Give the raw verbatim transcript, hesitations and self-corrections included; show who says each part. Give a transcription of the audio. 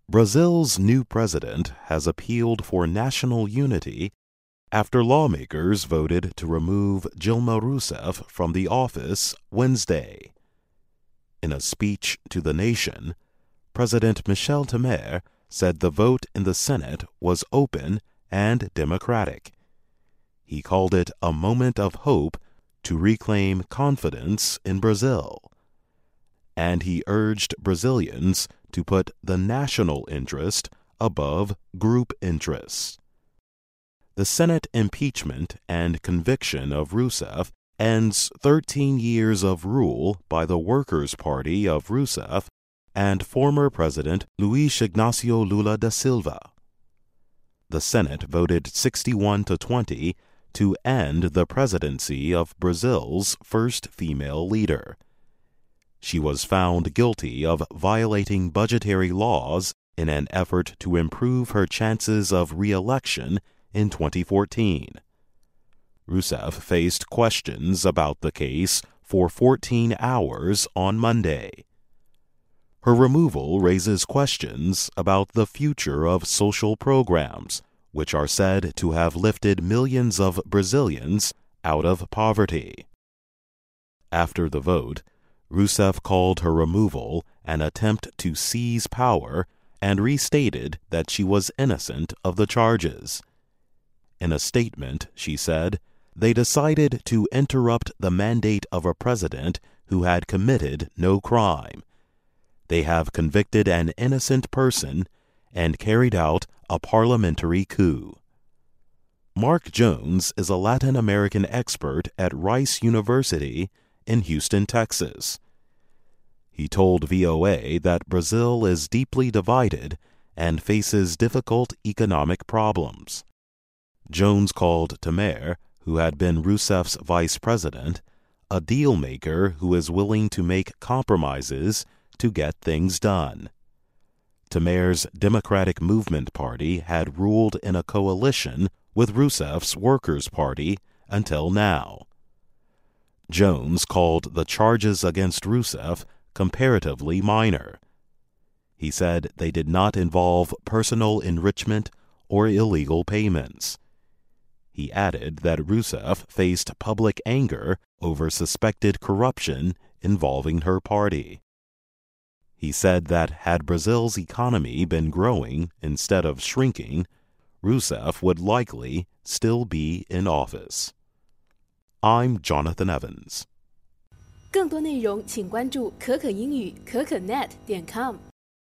Speaker 1: Brazil's new president has appealed for national unity after lawmakers voted to remove Dilma Rousseff from the office Wednesday. In a speech to the nation, President Michel Temer said the vote in the Senate was open and democratic. He called it a moment of hope to reclaim confidence in Brazil. And he urged Brazilians to put the national interest above group interests. The Senate impeachment and conviction of Rousseff ends thirteen years of rule by the Workers' Party of Rousseff and former President Luiz Ignacio Lula da Silva. The Senate voted sixty-one to twenty to end the presidency of Brazil's first female leader. She was found guilty of violating budgetary laws in an effort to improve her chances of re-election in twenty fourteen. Rousseff faced questions about the case for fourteen hours on Monday. Her removal raises questions about the future of social programs, which are said to have lifted millions of Brazilians out of poverty. After the vote, Rousseff called her removal an attempt to seize power and restated that she was innocent of the charges. In a statement, she said, "They decided to interrupt the mandate of a president who had committed no crime. They have convicted an innocent person and carried out a parliamentary coup." Mark Jones is a Latin American expert at Rice University in Houston, Texas. He told V O A that Brazil is deeply divided and faces difficult economic problems. Jones called Temer, who had been Rousseff's vice president, a deal maker who is willing to make compromises to get things done. Temer's Democratic Movement Party had ruled in a coalition with Rousseff's Workers' Party until now. Jones called the charges against Rousseff comparatively minor. He said they did not involve personal enrichment or illegal payments. He added that Rousseff faced public anger over suspected corruption involving her party. He said that had Brazil's economy been growing instead of shrinking, Rousseff would likely still be in office. I'm Jonathan Evans.
Speaker 2: 更多内容请关注可可英语可可 net 点 com。